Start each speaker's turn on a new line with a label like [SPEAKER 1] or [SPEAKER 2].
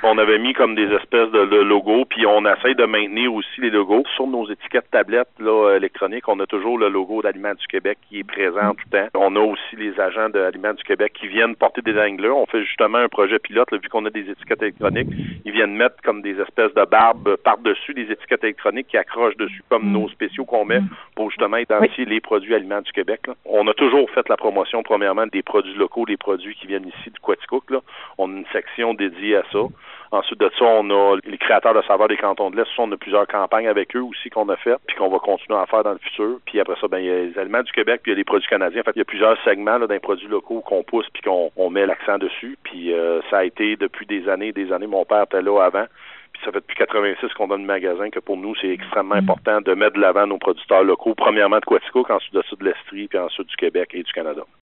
[SPEAKER 1] On avait mis comme des espèces de logos, puis on essaie de maintenir aussi les logos. Sur nos étiquettes tablettes là, électroniques, on a toujours le logo d'Aliments du Québec qui est présent tout le temps. On a aussi les agents d'Aliments du Québec qui viennent porter des angleurs. On fait justement un projet pilote, là, vu qu'on a des étiquettes électroniques. Ils viennent mettre comme des espèces de barbes par-dessus des étiquettes électroniques qui accrochent dessus, comme nos spéciaux qu'on met pour justement identifier les produits aliments du Québec. Là. On a toujours fait la promotion, premièrement, des produits locaux, des produits qui viennent ici du Quaticook. Là. On a une section dédiée à ça. Ensuite de ça, on a les créateurs de saveurs des cantons de l'Est. On a plusieurs campagnes avec eux aussi qu'on a faites, puis qu'on va continuer à faire dans le futur. Puis après ça, il y a les aliments du Québec, puis il y a les produits canadiens. En fait, il y a plusieurs segments là, d'un produit locaux qu'on pousse, puis qu'on met l'accent dessus. Puis ça a été depuis des années. Mon père était là avant. Puis ça fait depuis 86 qu'on donne le magasin, que pour nous, c'est extrêmement important de mettre de l'avant nos producteurs locaux, premièrement de Quaticook, ensuite de ça de l'Estrie, puis ensuite du Québec et du Canada.